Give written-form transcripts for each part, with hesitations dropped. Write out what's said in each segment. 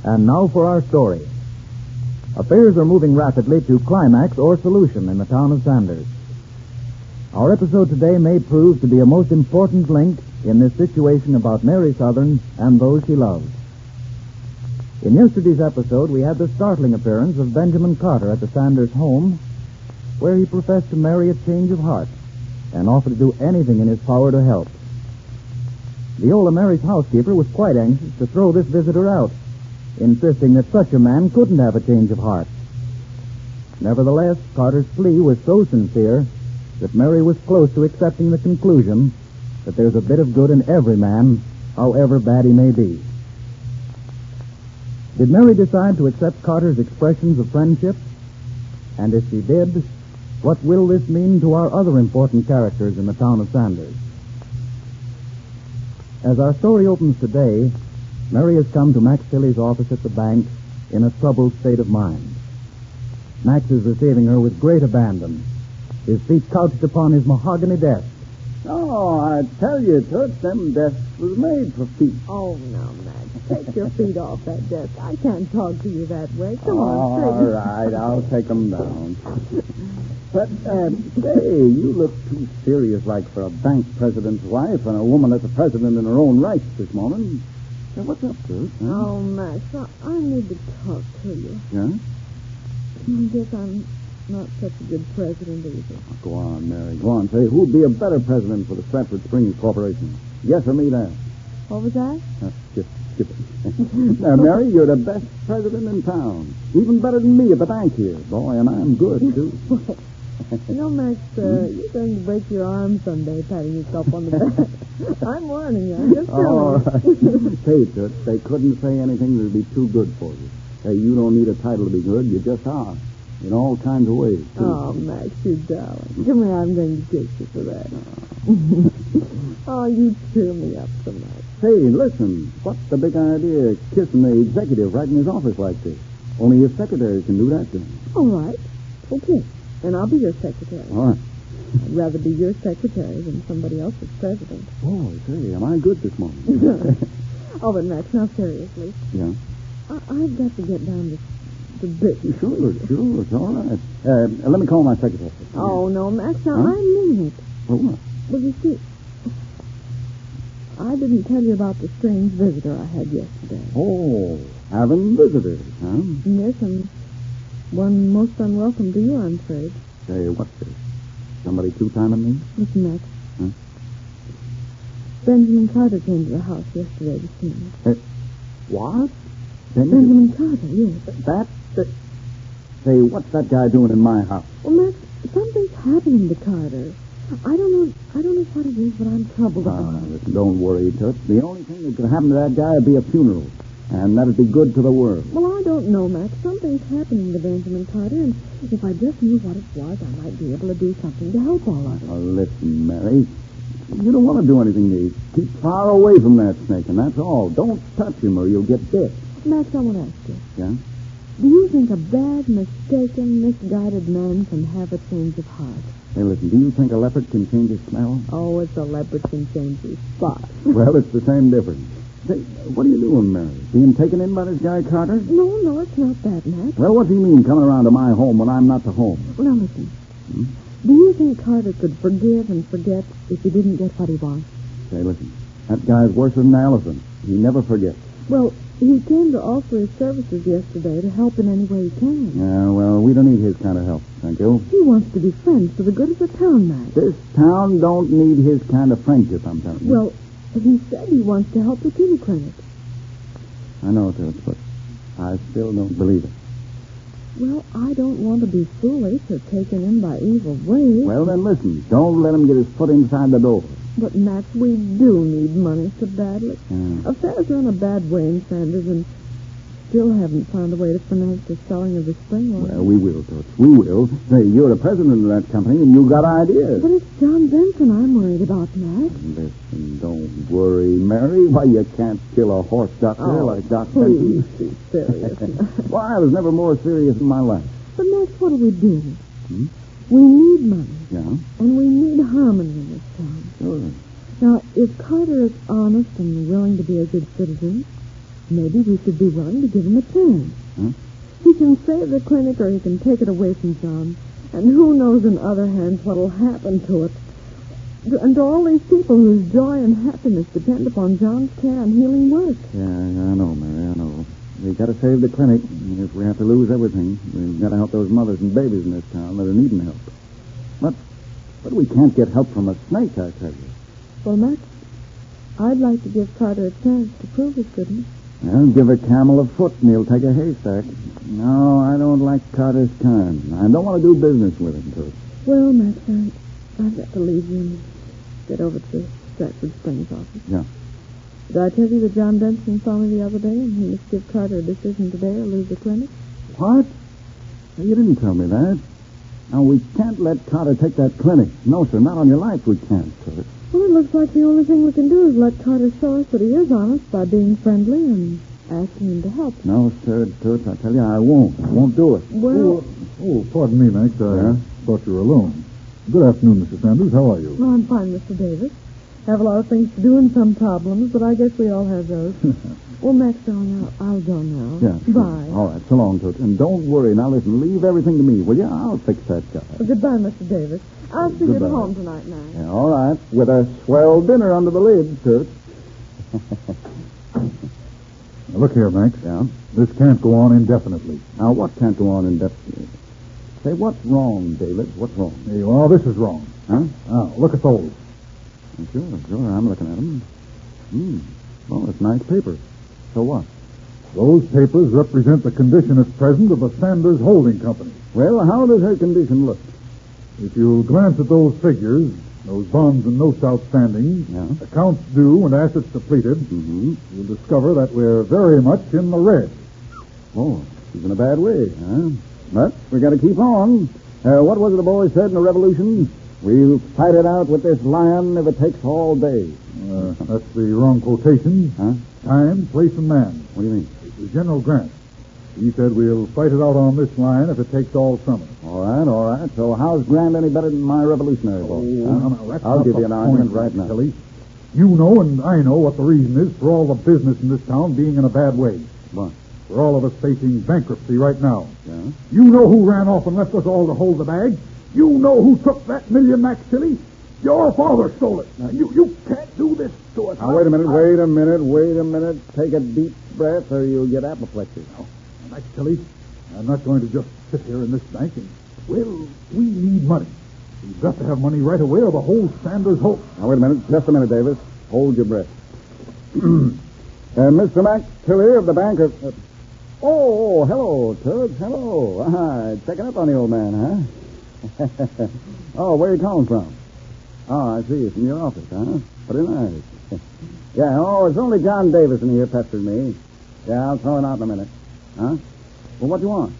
And now for our story. Affairs are moving rapidly to climax or solution in the town of Sanders. Our episode today may prove to be a most important link in this situation about Mary Southern and those she loved. In yesterday's episode, we had the startling appearance of Benjamin Carter at the Sanders home, where he professed to Mary a change of heart and offered to do anything in his power to help. Viola, Mary's housekeeper, was quite anxious to throw this visitor out, insisting that such a man couldn't have a change of heart. Nevertheless, Carter's plea was so sincere that Mary was close to accepting the conclusion that there's a bit of good in every man, however bad he may be. Did Mary decide to accept Carter's expressions of friendship? And if she did, what will this mean to our other important characters in the town of Sanders? As our story opens today, Mary has come to Max Tilley's office at the bank in a troubled state of mind. Max is receiving her with great abandon, his feet couched upon his mahogany desk. Oh, I tell you, Toots, them desks was made for feet. Oh, no, Max. Take your feet off that desk. I can't talk to you that way. Come on, All right, I'll take them down. But, say, you look too serious like for a bank president's wife and a woman that's a president in her own right this morning. Hey, what's up, Toots? Huh? Oh, Max, I need to talk to you. Yeah? I guess I'm not such a good president either. Oh, go on, Mary. Go on. Say, who'd be a better president for the Stratford Springs Corporation? Yes or me that? What was that? Skip it. Now, Mary, you're the best president in town. Even better than me at the bank here. Boy, and I'm good, too. You know, Max, you're going to break your arm someday patting yourself on the back. I'm warning you. I'm just All telling you. right. Say, Toots, they couldn't say anything that would be too good for you. Hey, you don't need a title to be good. You just are. In all kinds of ways, too. Oh, Max, you darling. Come here, I'm going to kiss you for that. Oh, you cheer me up so much. Say, listen, what's the big idea of kissing the executive right in his office like this? Only his secretary can do that to him. All right. Okay. Then I'll be your secretary. All right. I'd rather be your secretary than somebody else's president. Oh, say, am I good this morning? Oh, but Max, now seriously. Yeah? I've got to get down to business. Sure, it's all right. Let me call my secretary. Oh, no, Max, now Huh? I mean it. Well, what? Well, you see, I didn't tell you about the strange visitor I had yesterday. Oh, having visitors, huh? Yes, and one most unwelcome to you, I'm afraid. Say, what's this? Somebody two-timing me? Listen, Max. Huh? Benjamin Carter came to the house yesterday to see me. What? Benjamin Carter, yes. Say, what's that guy doing in my house? Well, Max, something's happening to Carter. I don't know what it is, but I'm troubled about it. Listen, don't worry, Toots. The only thing that could happen to that guy would be a funeral, and that'd be good to the world. Well, I don't know, Max. Something's happening to Benjamin Carter, and if I just knew what it was, I might be able to do something to help all of it. Now, listen, Mary. You don't want to do anything to keep far away from that snake, and that's all. Don't touch him or you'll get bit. Max, I want to ask you. Yeah? Do you think a bad, mistaken, misguided man can have a change of heart? Hey, listen, do you think a leopard can change his smell? Oh, it's a leopard can change his spot. Well, it's the same difference. Say, what are you doing, Mary? Being taken in by this guy, Carter? No, it's not that, Max. Well, what do you mean coming around to my home when I'm not to home? Now, listen. Do you think Carter could forgive and forget if he didn't get what he wants? Say, listen, that guy's worse than an elephant. He never forgets. Well, he came to offer his services yesterday to help in any way he can. Yeah, well, we don't need his kind of help, thank you. He wants to be friends for the good of the town, Max. This town don't need his kind of friendship, I'm telling you. Well, he said he wants to help the kitty clinic. I know, Toots, but I still don't believe it. Well, I don't want to be foolish or taken in by evil ways. Well, then listen. Don't let him get his foot inside the door. But, Max, we do need money so badly. Yeah. Affairs are in a bad way in Sanders, and still haven't found a way to finance the selling of the spring oil. Well, we will, Toots. We will. Say, you're the president of that company, and you got ideas. But it's John Benson I'm worried about, Max. Listen, don't worry, Mary. Why, you can't kill a horse doctor like Doc Please Benson. be serious. Why, I was never more serious in my life. But, Max, what do we do? We need money. Yeah? And we need harmony in this town. Sure. Now, if Carter is honest and willing to be a good citizen, Maybe we should be willing to give him a chance. Huh? He can save the clinic or he can take it away from John. And who knows in other hands what'll happen to it. And to all these people whose joy and happiness depend upon John's care and healing work. Yeah, I know, Mary, I know. We've got to save the clinic. If we have to lose everything, we've got to help those mothers and babies in this town that are needing help. But we can't get help from a snake, I tell you. Well, Max, I'd like to give Carter a chance to prove his goodness. Well, give a camel a foot and he'll take a haystack. No, I don't like Carter's kind. I don't want to do business with him, too. Well, Max, I've got to leave you and get over to Stratford Springs office. Yeah. Did I tell you that John Benson saw me the other day and he must give Carter a decision today or lose the clinic? What? You didn't tell me that. Now, we can't let Carter take that clinic. No, sir, not on your life we can't, sir. Well, it looks like the only thing we can do is let Carter show us that he is honest by being friendly and asking him to help. No, sir, Toots, I tell you, I won't. I won't do it. Well... Oh, pardon me, Max. Yeah? Thought you were alone. Good afternoon, Mr. Sanders. How are you? Well, I'm fine, Mr. Davis. Have a lot of things to do and some problems, but I guess we all have those. Well, Max, darling, I'll go now. Yeah, sure. Bye. All right, so long, Toots. And don't worry. Now, listen, leave everything to me, will you? I'll fix that guy. Well, goodbye, Mr. Davis. I'll see you at Goodbye. home tonight, Max. Yeah, all right. With a swell dinner under the lid, Toots. Now, look here, Max. Yeah? This can't go on indefinitely. Now, what can't go on indefinitely? Say, what's wrong, David? What's wrong? Hey, well, this is wrong. Huh? Now, look at those. Sure. I'm looking at them. Oh, it's nice paper. So what? Those papers represent the condition at present of the Sanders Holding Company. Well, how does her condition look? If you'll glance at those figures, those bonds and notes outstanding, Yeah. accounts due and assets depleted, Mm-hmm. you'll discover that we're very much in the red. Oh, she's in a bad way, huh? But we got to keep on. What was it the boys said in the Revolution? We'll fight it out with this lion if it takes all day. That's the wrong quotation. Huh? Time, place, and man. What do you mean? It was General Grant. He said we'll fight it out on this line if it takes all summer. All right. So how's Grant any better than my Revolutionary boys? huh? Now, that's I'll not give the you an point, argument right now. Tilly. You know and I know what the reason is for all the business in this town being in a bad way. What? For all of us facing bankruptcy right now. Yeah? You know who ran off and left us all to hold the bag. You know who took that $1 million, Max Tilly. Your father stole it. Now, you can't do this to us. Now, wait a minute. Take a deep breath or you'll get apoplexy. Now, Max Tilly, I'm not going to just sit here in this bank and, well, we need money. We've got to have money right away or the whole Sanders hope. Now, wait a minute. Just a minute, Davis. Hold your breath. Mr. Max Tilly of the bank of... Oh, hello, Toots. Hello. Checking up on the old man, huh? Oh, where are you calling from? Oh, I see. From your office, huh? Pretty nice. Yeah, it's only John Davison here pestering me. Yeah, I'll throw him out in a minute. Huh? Well, what do you want?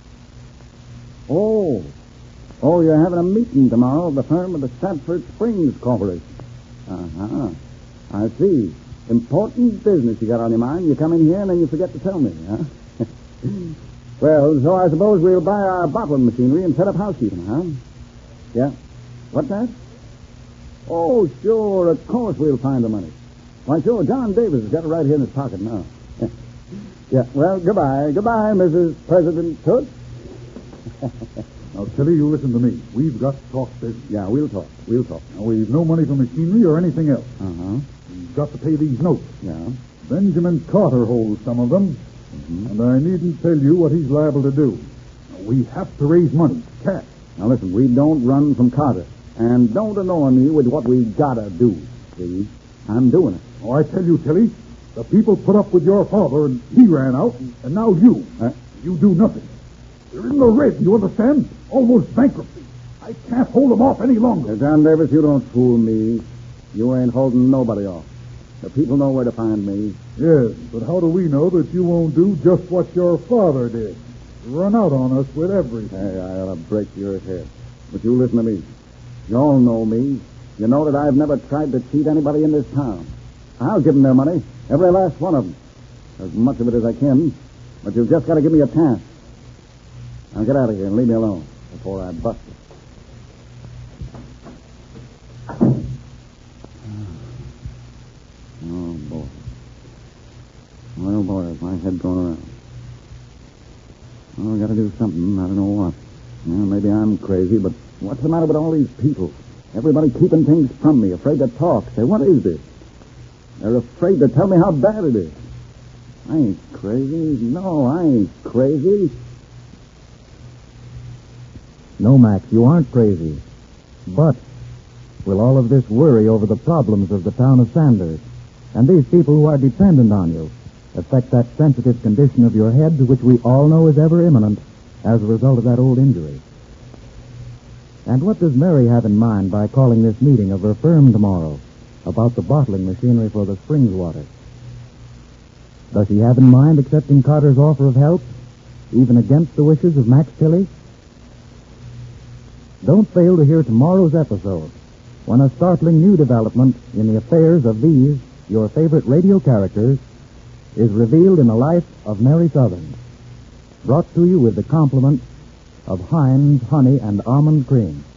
Oh, you're having a meeting tomorrow of the firm of the Stratford Springs Corporation. Uh-huh. I see. Important business you got on your mind. You come in here and then you forget to tell me, huh? Well, so I suppose we'll buy our bottling machinery and set up housekeeping, huh? Yeah. What's that? Oh, sure. Of course we'll find the money. Why, sure. John Davis has got it right here in his pocket now. Yeah. Well, goodbye. Goodbye, Mrs. President Toots. Now, Tilly, you listen to me. We've got to talk business. Yeah, we'll talk. Now, we've no money for machinery or anything else. Uh-huh. We've got to pay these notes. Yeah. Benjamin Carter holds some of them, and I needn't tell you what he's liable to do. Now, we have to raise money, cash. Now, listen, we don't run from Carter. And don't annoy me with what we gotta do, see? I'm doing it. Oh, I tell you, Tilly, the people put up with your father, and he ran out, and now you. You do nothing. You're in the red, you understand? Almost bankruptcy. I can't hold them off any longer. John Davis, you don't fool me. You ain't holding nobody off. The people know where to find me. Yes, but how do we know that you won't do just what your father did? Run out on us with everything. Hey, I ought to break your head. But you listen to me. You all know me. You know that I've never tried to cheat anybody in this town. I'll give them their money, every last one of them. As much of it as I can. But you've just got to give me a chance. Now get out of here and leave me alone before I bust you. Oh, boy. Well, boy, is my head going around. Oh, I got to do something. I don't know what. Well, maybe I'm crazy, but what's the matter with all these people? Everybody keeping things from me, afraid to talk. Say, what is this? They're afraid to tell me how bad it is. I ain't crazy. No, I ain't crazy. No, Max, you aren't crazy. But will all of this worry over the problems of the town of Sanders and these people who are dependent on you affect that sensitive condition of your head which we all know is ever imminent as a result of that old injury? And what does Mary have in mind by calling this meeting of her firm tomorrow about the bottling machinery for the Springs water? Does she have in mind accepting Carter's offer of help, even against the wishes of Max Tilley? Don't fail to hear tomorrow's episode, when a startling new development in the affairs of these, your favorite radio characters, is revealed in the life of Mary Southern. Brought to you with the compliments of Heinz Honey and Almond Cream.